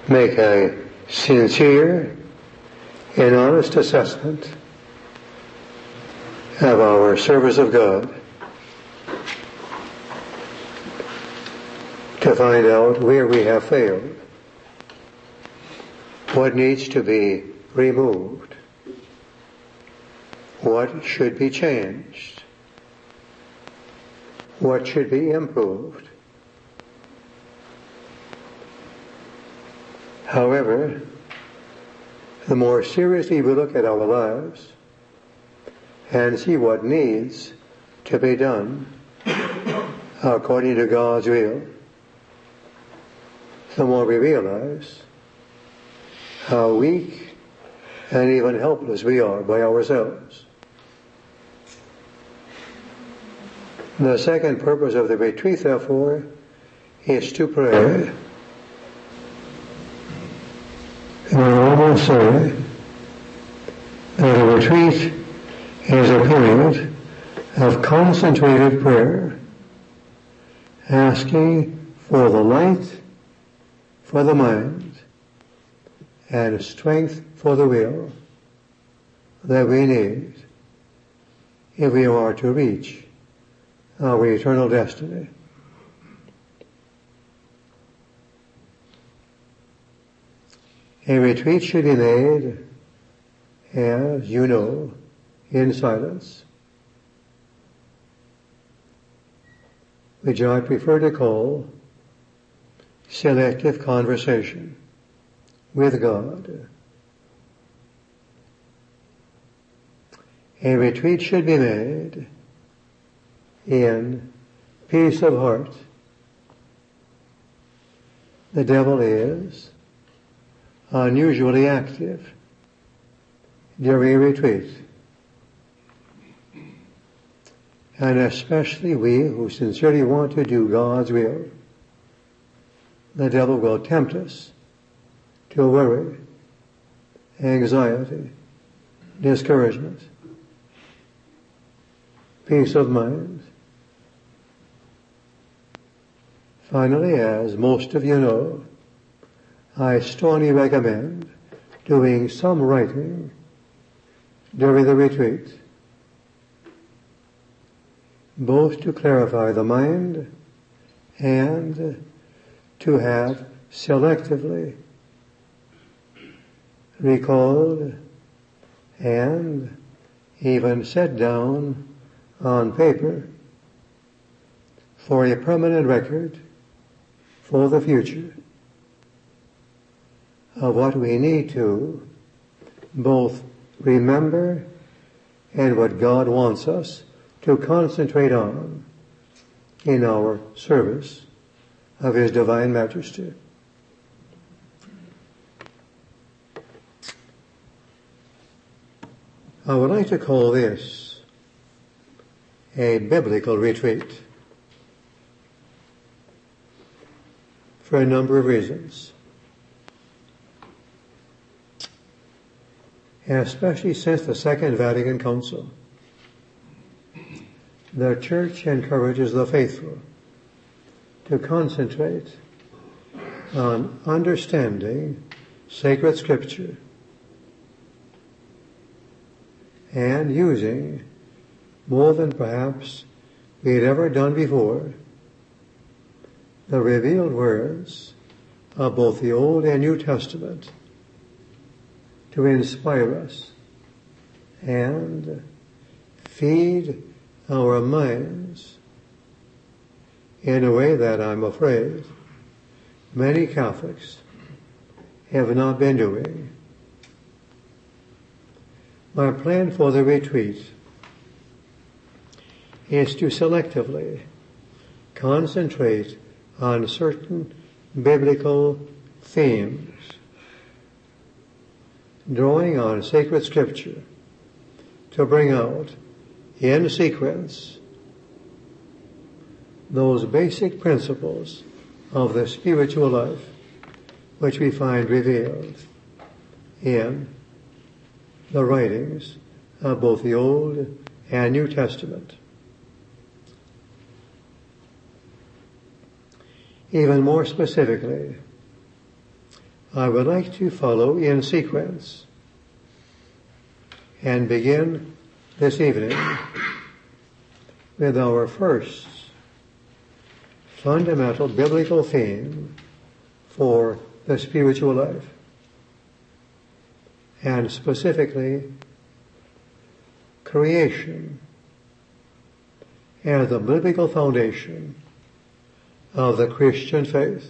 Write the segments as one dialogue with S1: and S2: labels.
S1: make a sincere and honest assessment of our service of God to find out where we have failed, what needs to be removed, what should be changed, what should be improved. However, the more seriously we look at our lives and see what needs to be done according to God's will, the more we realize how weak and even helpless we are by ourselves. The second purpose of the retreat, therefore, is to pray. And we almost say that a retreat is a period of concentrated prayer, asking for the light for the mind and strength for the will that we need if we are to reach our eternal destiny. A retreat should be made, as you know, in silence, which I prefer to call selective conversation with God. A retreat should be made in peace of heart. The devil is unusually active during a retreat, and especially we who sincerely want to do God's will. The devil will tempt us to worry, anxiety, discouragement, peace of mind. Finally, as most of you know, I strongly recommend doing some writing during the retreat, both to clarify the mind and to have selectively recalled and even set down on paper for a permanent record for the future of what we need to both remember and what God wants us to concentrate on in our service of His Divine Majesty. I would like to call this a biblical retreat for a number of reasons. Especially since the Second Vatican Council, the Church encourages the faithful to concentrate on understanding sacred Scripture and using, more than perhaps we had ever done before, the revealed words of both the Old and New Testament to inspire us and feed our minds in a way that I'm afraid many Catholics have not been doing. My plan for the retreat is to selectively concentrate on certain biblical themes, drawing on sacred Scripture to bring out in sequence those basic principles of the spiritual life which we find revealed in the writings of both the Old and New Testament. Even more specifically, I would like to follow in sequence and begin this evening with our first fundamental biblical theme for the spiritual life, and specifically creation as the biblical foundation of the Christian faith.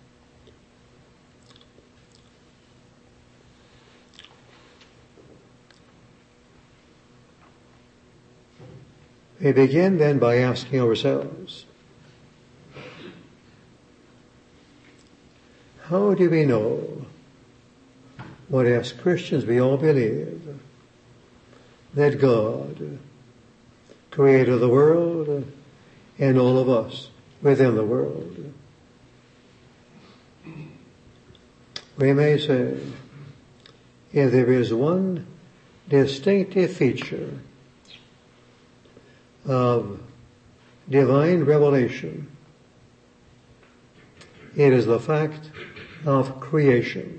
S1: We begin then by asking ourselves, how do we know what as Christians we all believe, that God created the world and all of us within the world? We may say, if there is one distinctive feature of divine revelation, it is the fact of creation.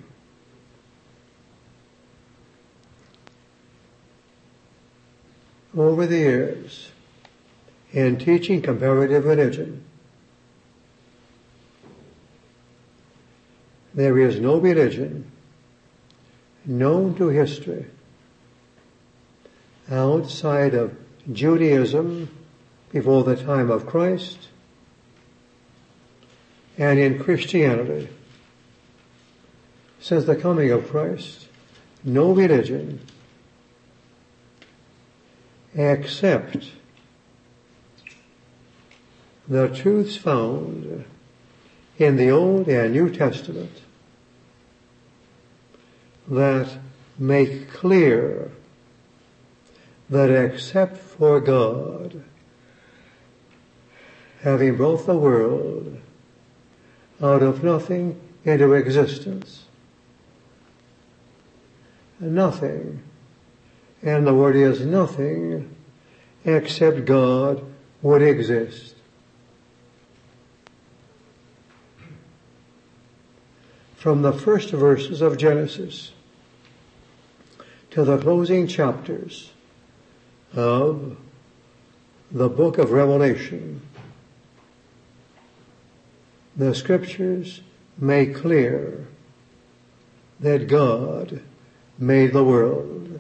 S1: Over the years, in teaching comparative religion, there is no religion known to history outside of Judaism before the time of Christ, and in Christianity since the coming of Christ, no religion except the truths found in the Old and New Testament that make clear that except for God having brought the world out of nothing into existence, nothing, and the word is nothing, except God would exist. From the first verses of Genesis to the closing chapters of the book of Revelation, the scriptures make clear that God made the world.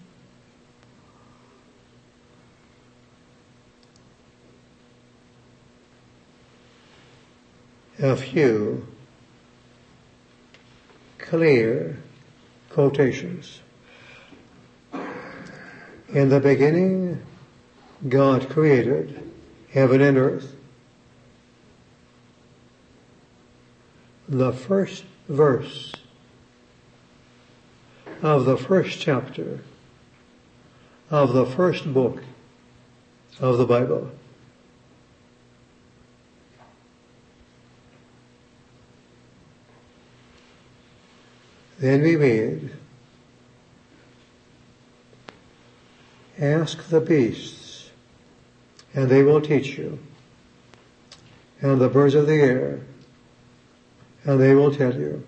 S1: A few clear quotations. In the beginning, God created heaven and earth. The first verse of the first chapter of the first book of the Bible. Then we read, ask the beasts, and they will teach you, and the birds of the air, and they will tell you.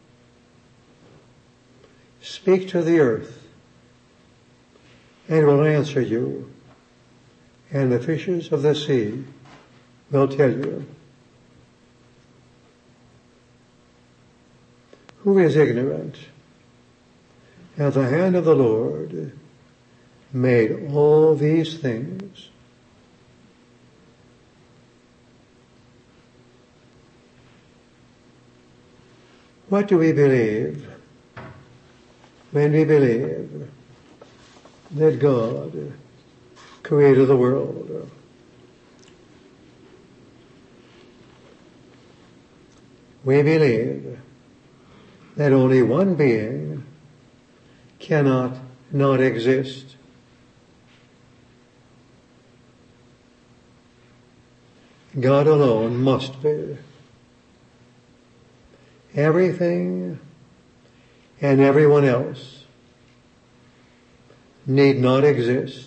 S1: Speak to the earth, and it will answer you, and the fishes of the sea will tell you. Who is ignorant? At the hand of the Lord made all these things. What do we believe when we believe that God created the world? We believe that only one being cannot not exist. God alone must be. Everything and everyone else need not exist.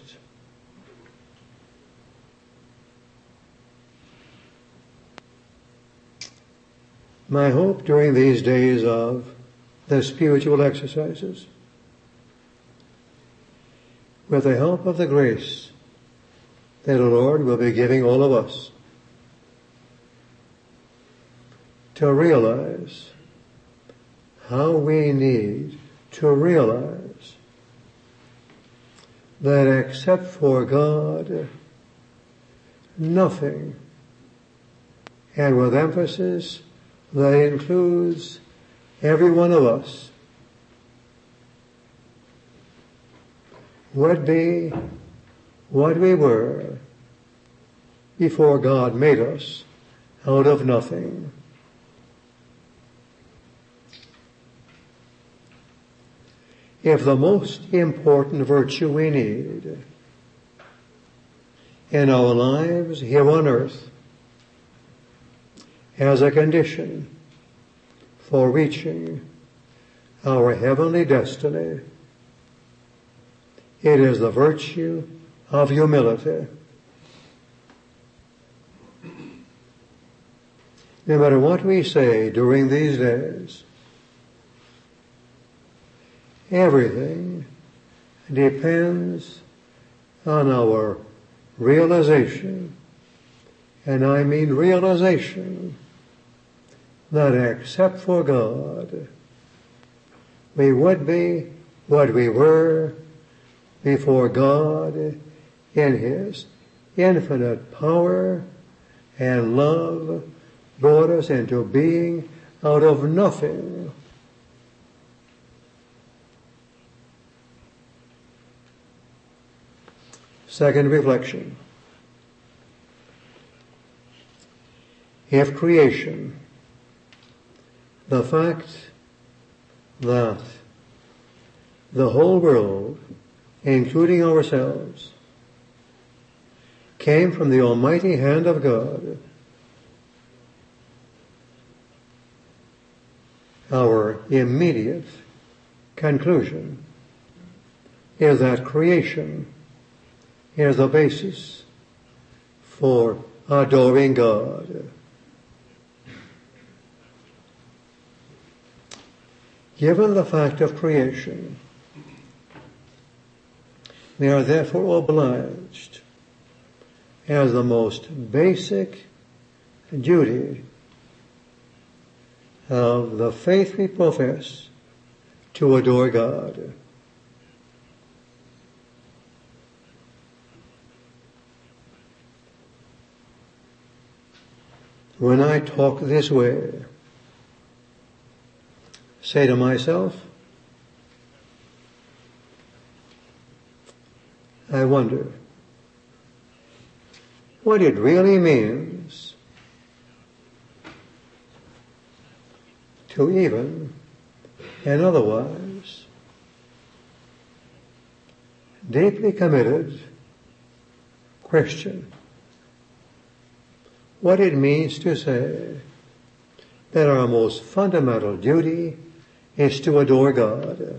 S1: My hope during these days of the spiritual exercises with the help of the grace that the Lord will be giving all of us to realize how we need to realize that except for God, nothing, and with emphasis that includes every one of us, would be what we were before God made us out of nothing. If the most important virtue we need in our lives here on earth as a condition for reaching our heavenly destiny, it is the virtue of humility. No matter what we say during these days, everything depends on our realization, and I mean realization, that except for God, we would be what we were before God in His infinite power and love brought us into being out of nothing. Second reflection. If creation, the fact that the whole world, including ourselves, came from the almighty hand of God, our immediate conclusion is that creation is the basis for adoring God. Given the fact of creation, we are therefore obliged, as the most basic duty of the faith we profess, to adore God. When I talk this way, say to myself, I wonder what it really means to even and otherwise deeply committed Christian. What it means to say that our most fundamental duty is to adore God.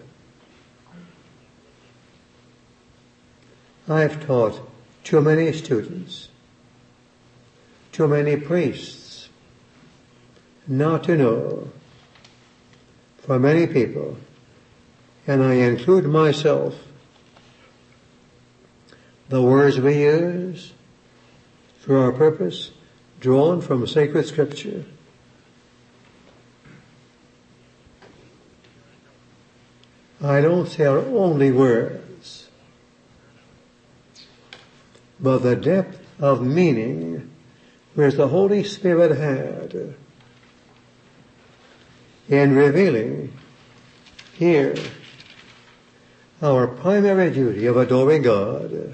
S1: I've taught too many students, too many priests, not to know, for many people, and I include myself, the words we use for our purpose drawn from sacred scripture. I don't say our only words, but the depth of meaning which the Holy Spirit had in revealing here our primary duty of adoring God.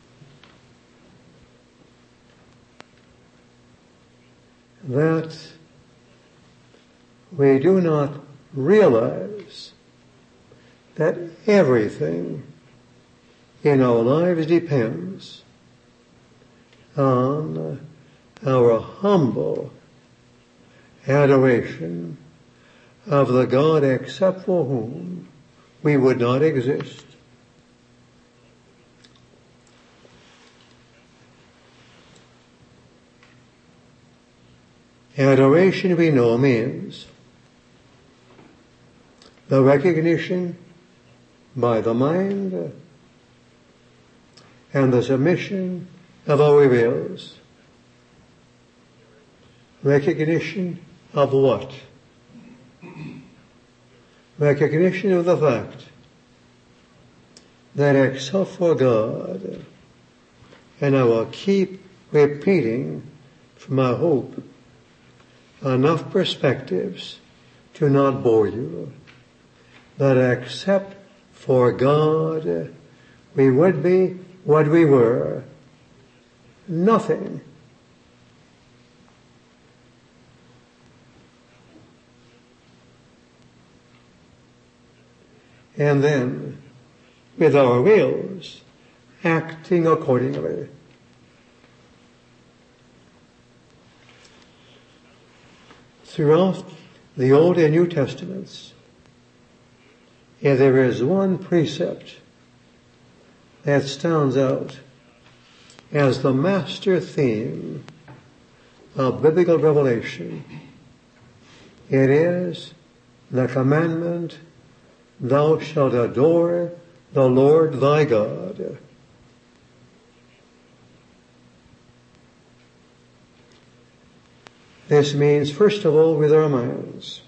S1: That we do not realize that everything in our lives depends on our humble adoration of the God except for whom we would not exist. Adoration, we know, means the recognition by the mind and the submission of our wills. Recognition of what? Recognition of the fact that except for God, and I will keep repeating from I hope enough perspectives to not bore you, that except for God we would be what we were, nothing. And then, with our wills, acting accordingly. Throughout the Old and New Testaments, there is one precept that stands out as the master theme of biblical revelation. It is the commandment, "Thou shalt adore the Lord thy God." This means, first of all, with our minds.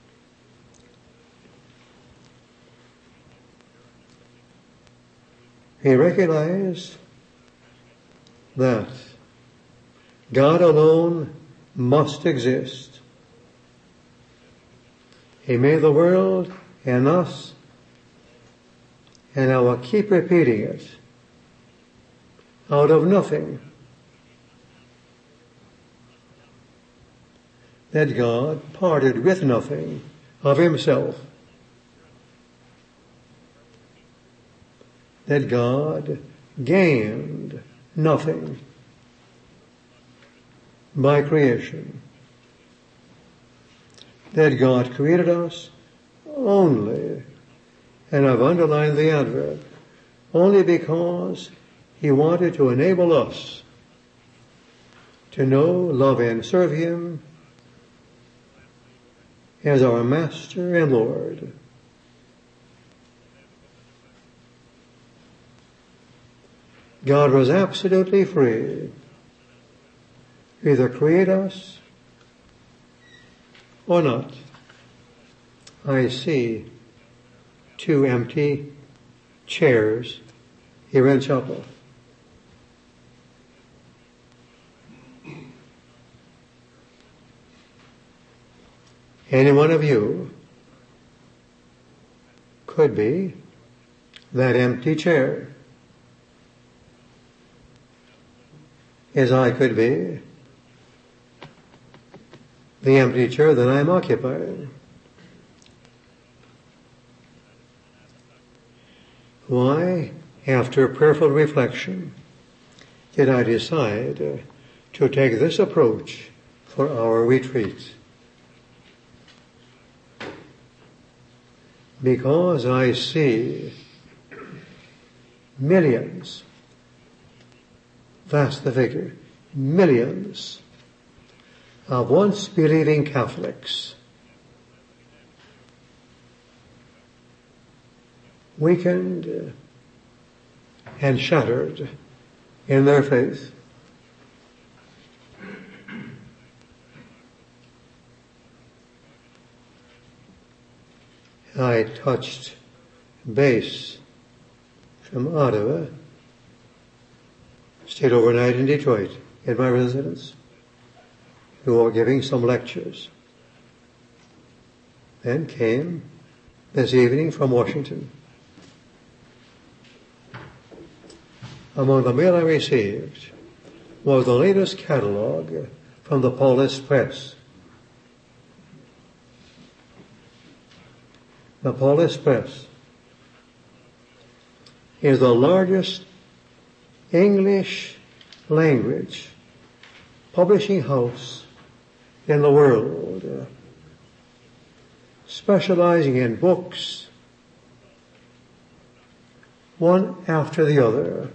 S1: We recognize that God alone must exist. He made the world and us, and I will keep repeating it, out of nothing. That God parted with nothing of himself. That God gained nothing by creation. That God created us only, and I've underlined the adverb, only because he wanted to enable us to know, love, and serve him as our Master and Lord. God was absolutely free to either create us or not. I see 2 empty chairs here in chapel. Any one of you could be that empty chair, as I could be the empty chair that I'm occupying. Why, after prayerful reflection, did I decide to take this approach for our retreat? Because I see millions, that's the figure, millions of once believing Catholics weakened and shattered in their faith. I touched base from Ottawa, stayed overnight in Detroit at my residence, who were giving some lectures, and came this evening from Washington. Among the mail I received was the latest catalog from the Paulist Press. The Paulist Press is the largest English language publishing house in the world, specializing in books, one after the other,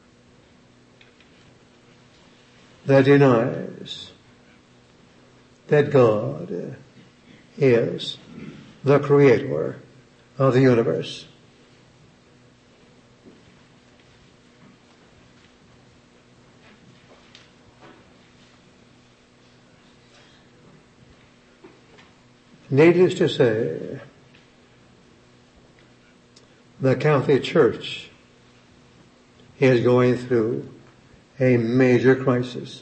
S1: that denies that God is the Creator of the universe. Needless to say, the Catholic Church is going through a major crisis.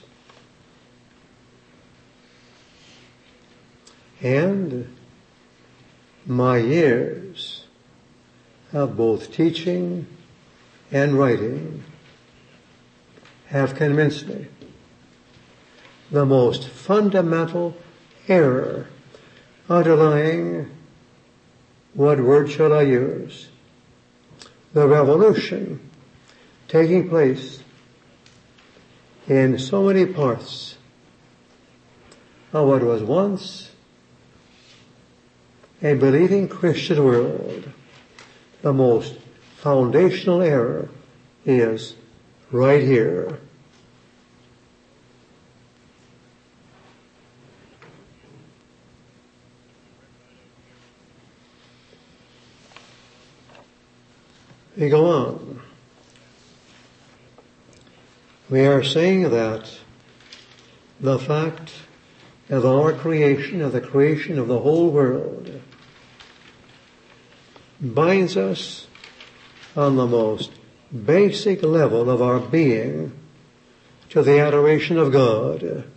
S1: And my years of both teaching and writing have convinced me the most fundamental error underlying, what word shall I use, the revolution taking place in so many parts of what was once a believing Christian world. The most foundational error is right here. We go on. We are saying that the fact of our creation, of the creation of the whole world, binds us on the most basic level of our being to the adoration of God,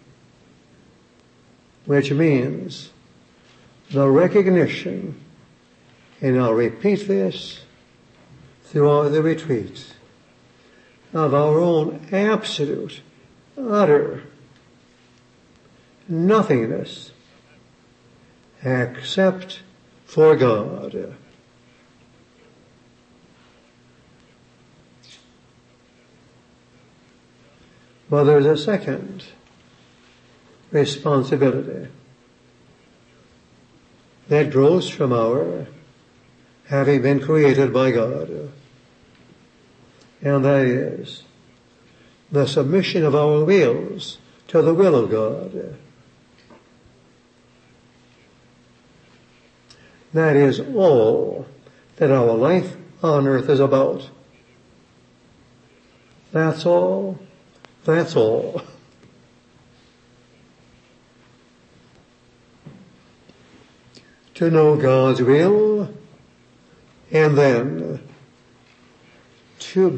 S1: which means the recognition, and I'll repeat this throughout the retreat, of our own absolute, utter nothingness except for God. But there's a second responsibility that grows from our having been created by God. And that is the submission of our wills to the will of God. That is all that our life on earth is about. That's all. That's all. To know God's will, and then to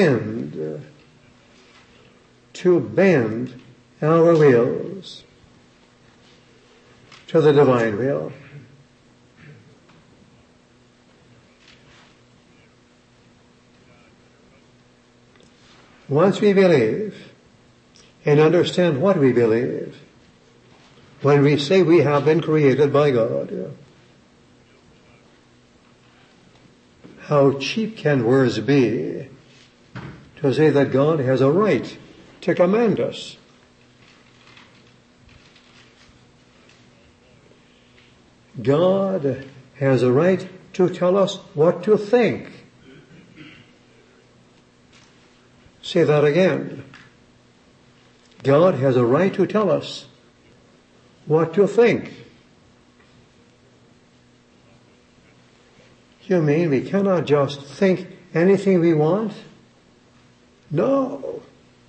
S1: bend our wills to the divine will. Once we believe and understand what we believe, when we say we have been created by God, how cheap can words be to say that God has a right to command us? God has a right to tell us what to think. Say that again. God has a right to tell us what to think. You mean we cannot just think anything we want? No.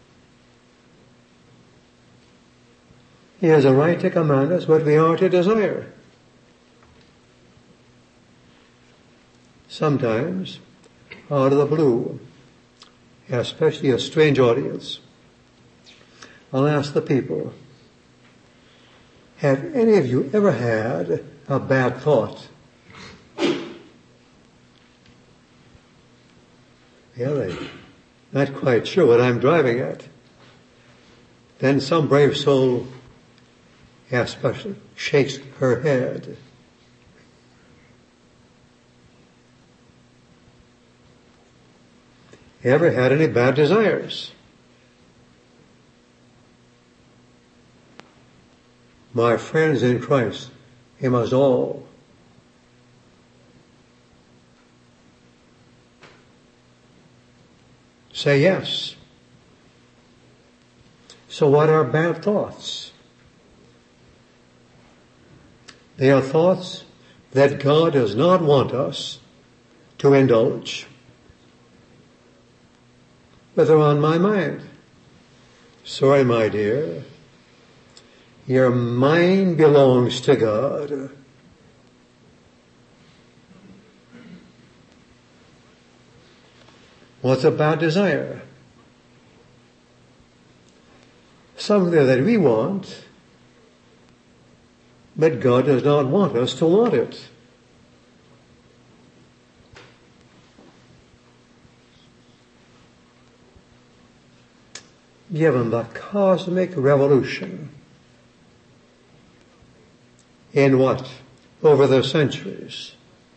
S1: He has a right to command us what we are to desire. Sometimes, out of the blue, especially a strange audience, I'll ask the people, have any of you ever had a bad thought? Really? Not quite sure what I'm driving at. Then some brave soul, especially, shakes her head. Ever had any bad desires? My friends in Christ, we must all say yes. So what are bad thoughts? They are thoughts that God does not want us to indulge, but they're on my mind. Sorry, my dear. Your mind belongs to God. What's a bad desire? Something that we want, but God does not want us to want it. Given the cosmic revolution in what? Over the centuries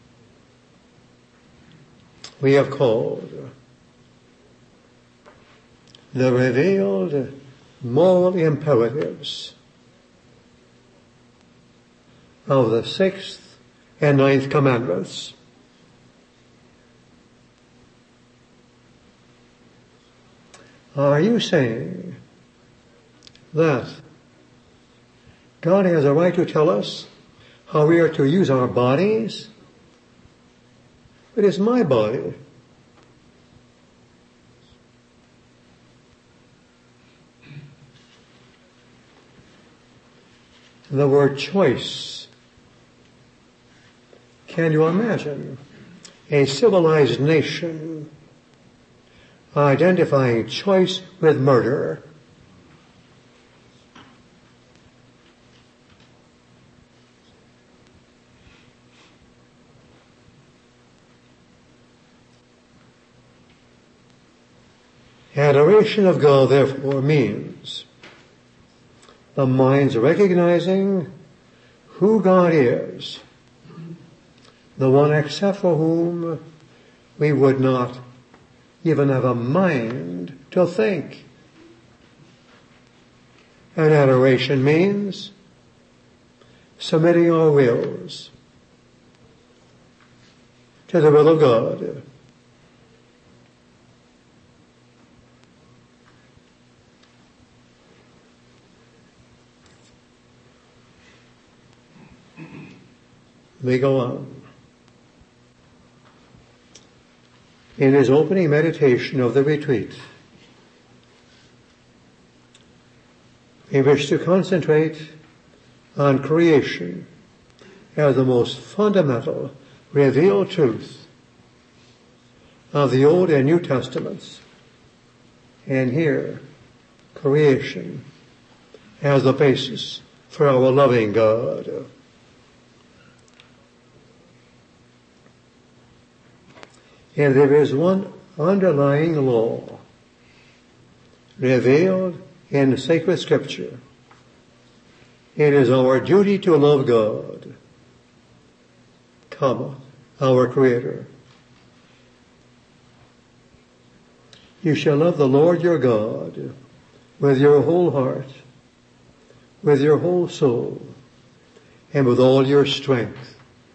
S1: we have called the revealed moral imperatives of the 6th and 9th commandments. Are you saying that God has a right to tell us how we are to use our bodies? It is my body. The word choice. Can you imagine a civilized nation identifying choice with murder? Adoration of God, therefore, means the mind's recognizing who God is, the one except for whom we would not even have a mind to think. And adoration means submitting our wills to the will of God. We go on. In his opening meditation of the retreat, we wish to concentrate on creation as the most fundamental revealed truth of the Old and New Testaments. And here, creation as the basis for our loving God. And there is one underlying law revealed in sacred scripture. It is our duty to love God, our Creator. You shall love the Lord your God with your whole heart, with your whole soul, and with all your strength.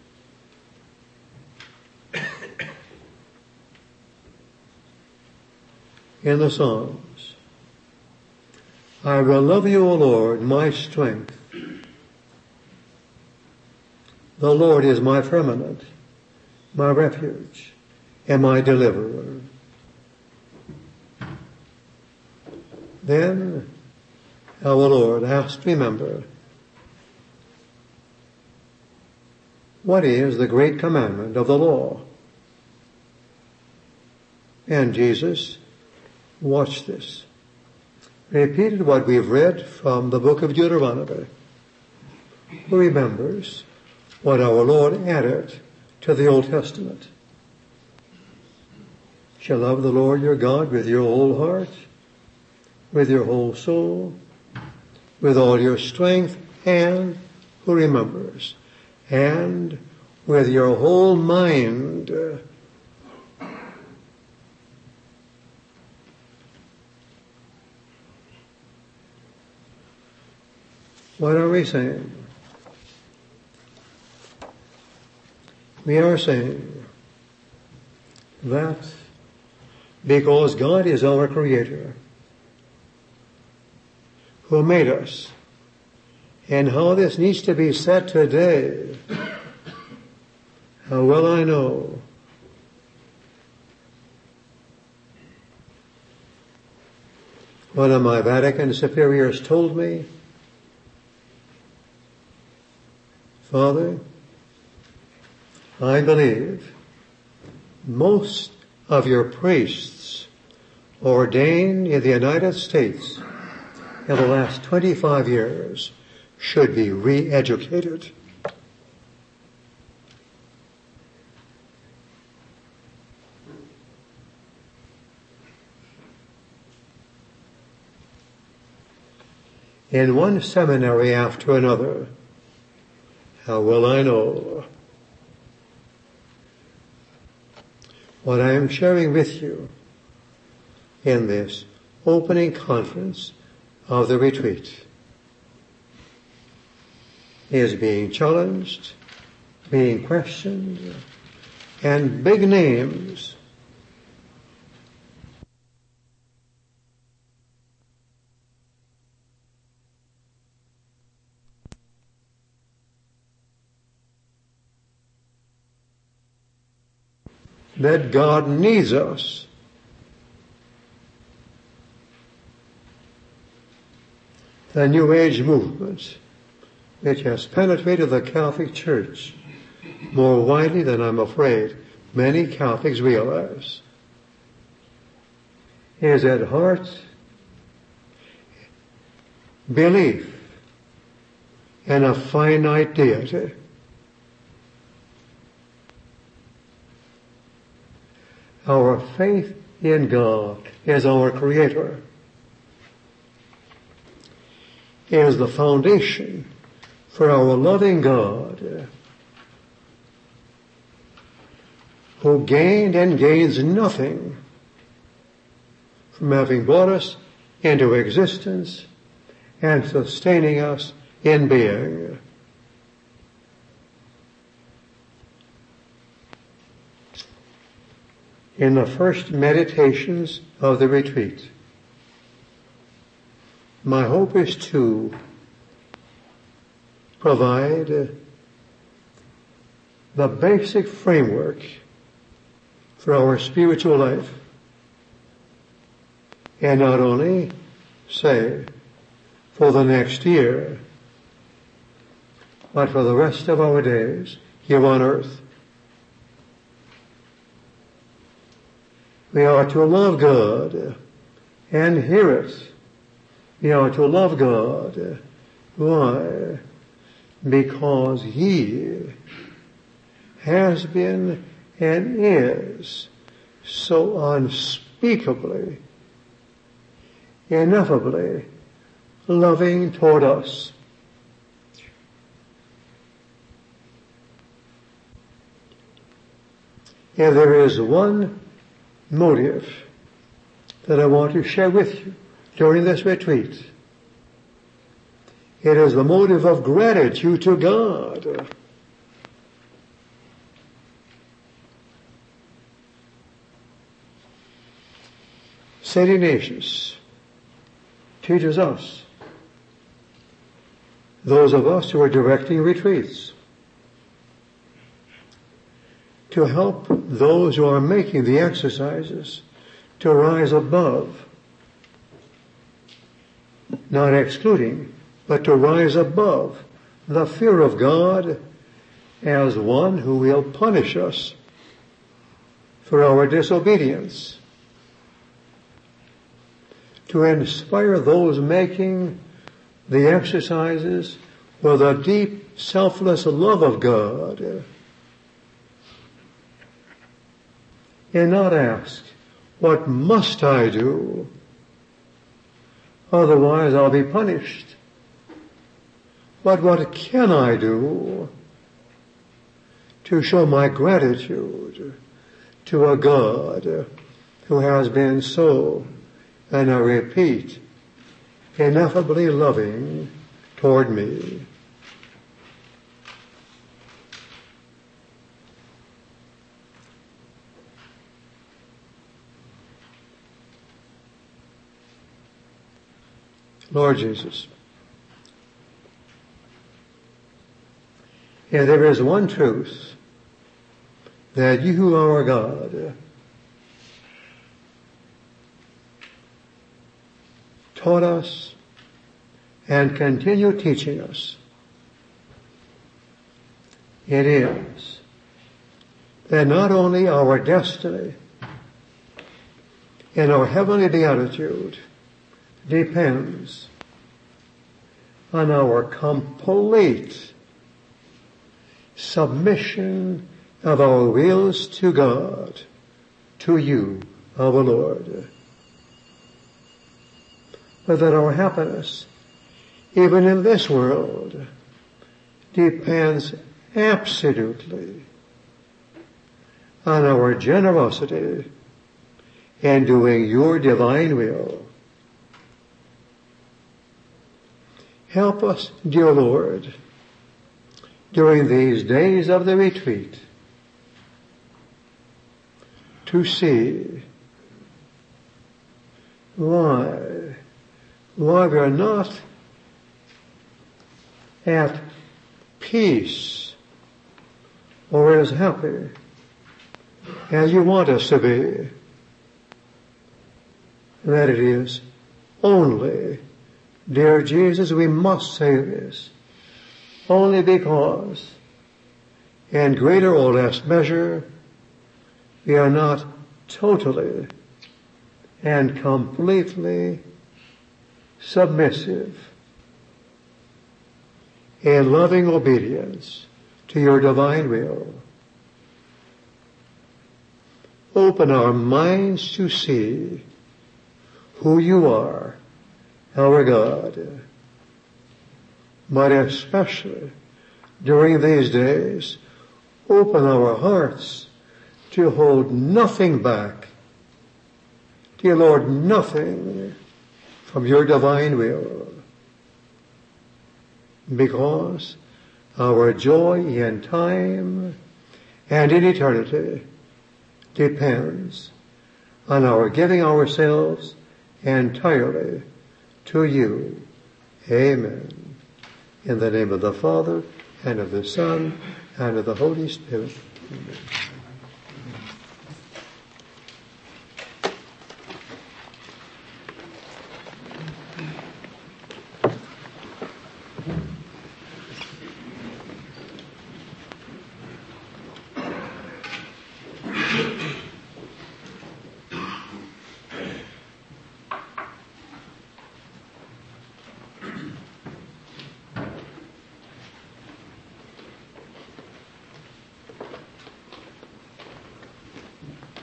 S1: In the Psalms, I will love you, O Lord, my strength. The Lord is my firmament, my refuge, and my deliverer. Then our Lord has to remember, what is the great commandment of the law? And Jesus, watch this, repeated what we've read from the book of Deuteronomy. Who remembers what our Lord added to the Old Testament? Shall love the Lord your God with your whole heart, with your whole soul, with all your strength, and, who remembers, and with your whole mind. What are we saying? We are saying that because God is our Creator, who made us, and how this needs to be said today, how well I know One of my Vatican superiors told me, Father, I believe most of your priests ordained in the United States in the last 25 years should be re-educated. In one seminary after another, how well I know what I am sharing with you in this opening conference of the retreat is being challenged, being questioned, and big names that God needs us. The New Age movement, which has penetrated the Catholic Church more widely than I'm afraid many Catholics realize, is at heart belief in a finite deity. Our faith in God as our Creator is the foundation for our loving God, who gained and gains nothing from having brought us into existence and sustaining us in being. In the first meditations of the retreat, my hope is to provide the basic framework for our spiritual life, and not only say for the next year, but for the rest of our days here on earth. We are to love God and hear it. We are to love God. Why? Because He has been and is so unspeakably, ineffably loving toward us. And there is one motive that I want to share with you during this retreat. It is the motive of gratitude to God. St. Ignatius teaches us, those of us who are directing retreats, to help those who are making the exercises to rise above, not excluding, but to rise above the fear of God as one who will punish us for our disobedience, to inspire those making the exercises with a deep, selfless love of God, and not ask, what must I do? Otherwise I'll be punished. But what can I do to show my gratitude to a God who has been so, and I repeat, ineffably loving toward me? Lord Jesus, and there is one truth, that you who are God taught us and continue teaching us. It is that not only our destiny and our heavenly beatitude depends on our complete submission of our wills to God, to you, our Lord, but that our happiness, even in this world, depends absolutely on our generosity in doing your divine will. Help us, dear Lord, during these days of the retreat, to see why we're not at peace or as happy as you want us to be. That it is only, dear Jesus, we must say this, only because in greater or less measure we are not totally and completely submissive in loving obedience to your divine will. Open our minds to see who you are, our God, but especially during these days, open our hearts to hold nothing back, dear Lord, nothing from your divine will, because our joy in time and in eternity depends on our giving ourselves entirely to you. Amen. In the name of the Father, and of the Son, and of the Holy Spirit. Amen.